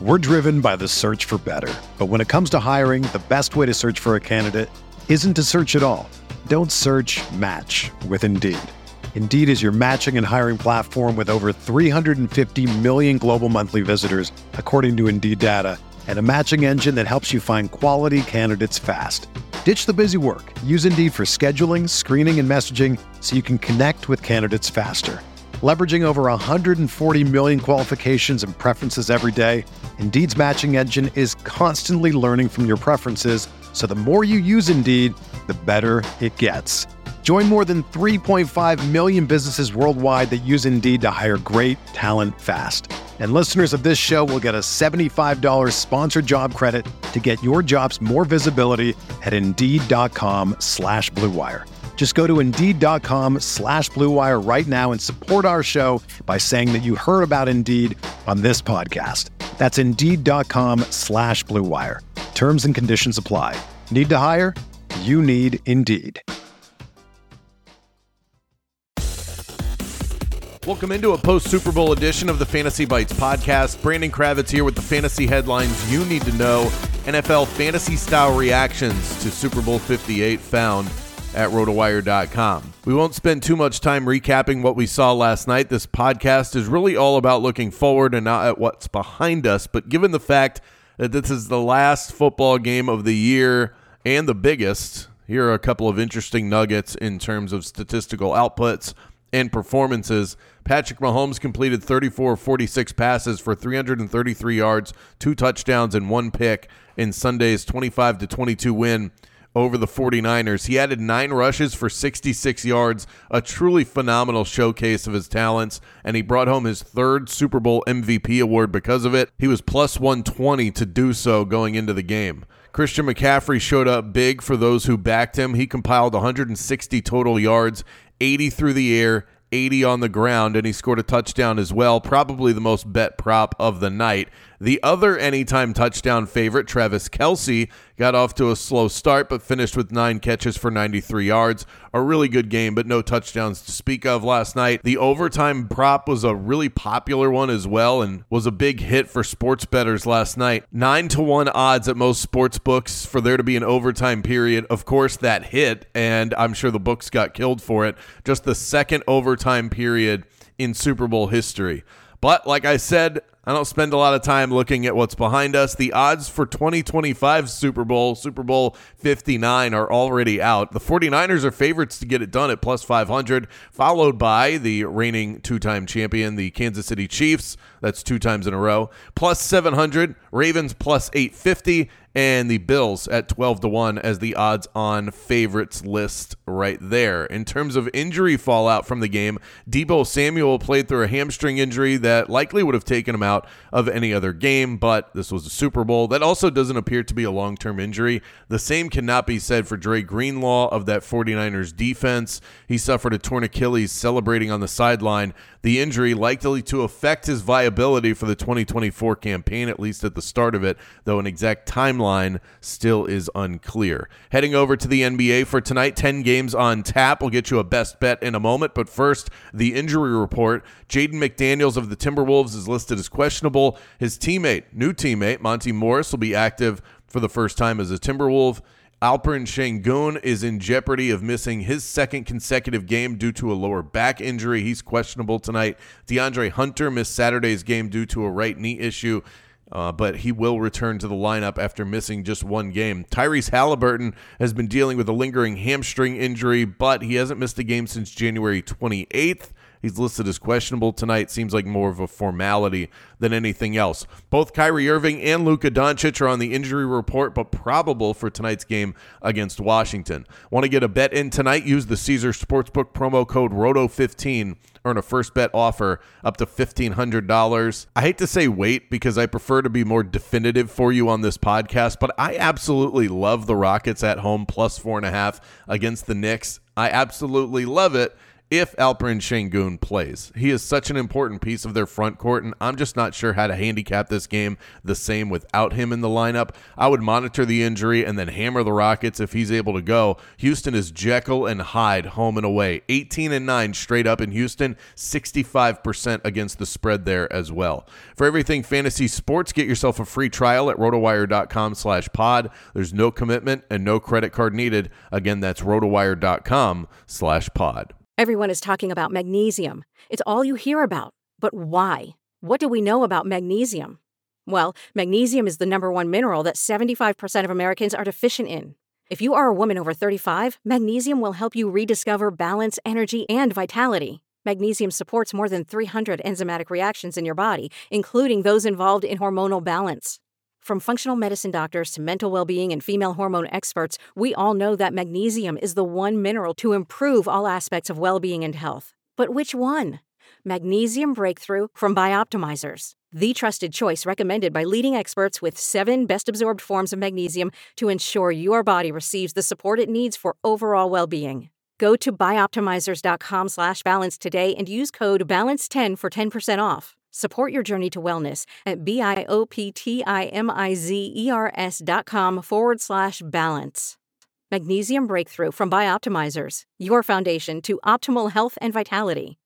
We're driven by the search for better. But when it comes to hiring, the best way to search for a candidate isn't to search at all. Don't search, match with Indeed. Indeed is your matching and hiring platform with over 350 million global monthly visitors, according to Indeed data, and a matching engine that helps you find quality candidates fast. Ditch the busy work. Use Indeed for scheduling, screening, and messaging so you can connect with candidates faster. Leveraging over 140 million qualifications and preferences every day, Indeed's matching engine is constantly learning from your preferences, so the more you use Indeed, the better it gets. Join more than 3.5 million businesses worldwide that use Indeed to hire great talent fast. And listeners of this show will get a $75 sponsored job credit to get your jobs more visibility at Indeed.com/Blue Wire. Just go to Indeed.com/Blue Wire right now and support our show by saying that you heard about Indeed on this podcast. That's Indeed.com/Blue Wire. Terms and conditions apply. Need to hire? You need Indeed. Welcome into a post-Super Bowl edition of the Fantasy Bites podcast. Brandon Kravitz here with the fantasy headlines you need to know. NFL fantasy-style reactions to Super Bowl 58 found at rotowire.com. We won't spend too much time recapping what we saw last night. This podcast is really all about looking forward and not at what's behind us. But given the fact that this is the last football game of the year and the biggest, here are a couple of interesting nuggets in terms of statistical outputs and performances. Patrick Mahomes completed 34 of 46 passes for 333 yards, 2 touchdowns, and 1 pick in Sunday's 25-22 win over the 49ers. He added 9 rushes for 66 yards, a truly phenomenal showcase of his talents, and he brought home his 3rd Super Bowl MVP award because of it. He was plus 120 to do so going into the game. Christian McCaffrey showed up big for those who backed him. He compiled 160 total yards, 80 through the air, 80 on the ground, and he scored a touchdown as well, probably the most bet prop of the night. The other anytime touchdown favorite, Travis Kelce, got off to a slow start but finished with 9 catches for 93 yards. A really good game, but no touchdowns to speak of last night. The overtime prop was a really popular one as well and was a big hit for sports bettors last night. 9-1 odds at most sports books for there to be an overtime period. Of course, that hit, and I'm sure the books got killed for it. Just the second overtime period in Super Bowl history. But like I said, I don't spend a lot of time looking at what's behind us. The odds for 2025 Super Bowl 59, are already out. The 49ers are favorites to get it done at plus 500, followed by the reigning 2-time champion, the Kansas City Chiefs. That's 2 times in a row. Plus 700, Ravens plus 850, and the Bills at 12-1 as the odds-on favorites list right there. In terms of injury fallout from the game, Deebo Samuel played through a hamstring injury that likely would have taken him out of any other game, but this was a Super Bowl. That also doesn't appear to be a long-term injury. The same cannot be said for Dre Greenlaw of that 49ers defense. He suffered a torn Achilles celebrating on the sideline. The injury likely to affect his viability for the 2024 campaign, at least at the start of it, though an exact timeline still is unclear. Heading over to the NBA for tonight, 10 games on tap. We'll get you a best bet in a moment, but first, the injury report. Jaden McDaniels of the Timberwolves is listed as questionable. His new teammate, Monty Morris, will be active for the first time as a Timberwolf. Alperen Sengun is in jeopardy of missing his 2nd consecutive game due to a lower back injury. He's questionable tonight. DeAndre Hunter missed Saturday's game due to a right knee issue, but he will return to the lineup after missing just 1 game. Tyrese Halliburton has been dealing with a lingering hamstring injury, but he hasn't missed a game since January 28th. He's listed as questionable tonight. Seems like more of a formality than anything else. Both Kyrie Irving and Luka Doncic are on the injury report, but probable for tonight's game against Washington. Want to get a bet in tonight? Use the Caesars Sportsbook promo code ROTO15. Earn a first bet offer up to $1,500. I hate to say wait because I prefer to be more definitive for you on this podcast, but I absolutely love the Rockets at home plus 4.5 against the Knicks. I absolutely love it. if Alperen Şengün plays. He is such an important piece of their front court, and I'm just not sure how to handicap this game the same without him in the lineup. I would monitor the injury and then hammer the Rockets if he's able to go. Houston is Jekyll and Hyde home and away. 18-9 straight up in Houston, 65% against the spread there as well. For everything fantasy sports, get yourself a free trial at rotowire.com/pod. There's no commitment and no credit card needed. Again, that's rotowire.com/pod. Everyone is talking about magnesium. It's all you hear about. But why? What do we know about magnesium? Well, magnesium is the number one mineral that 75% of Americans are deficient in. If you are a woman over 35, magnesium will help you rediscover balance, energy, and vitality. Magnesium supports more than 300 enzymatic reactions in your body, including those involved in hormonal balance. From functional medicine doctors to mental well-being and female hormone experts, we all know that magnesium is the one mineral to improve all aspects of well-being and health. But which one? Magnesium Breakthrough from Bioptimizers, the trusted choice recommended by leading experts with 7 best-absorbed forms of magnesium to ensure your body receives the support it needs for overall well-being. Go to bioptimizers.com/balance today and use code BALANCE10 for 10% off. Support your journey to wellness at bioptimizers.com/balance. Magnesium Breakthrough from Bioptimizers, your foundation to optimal health and vitality.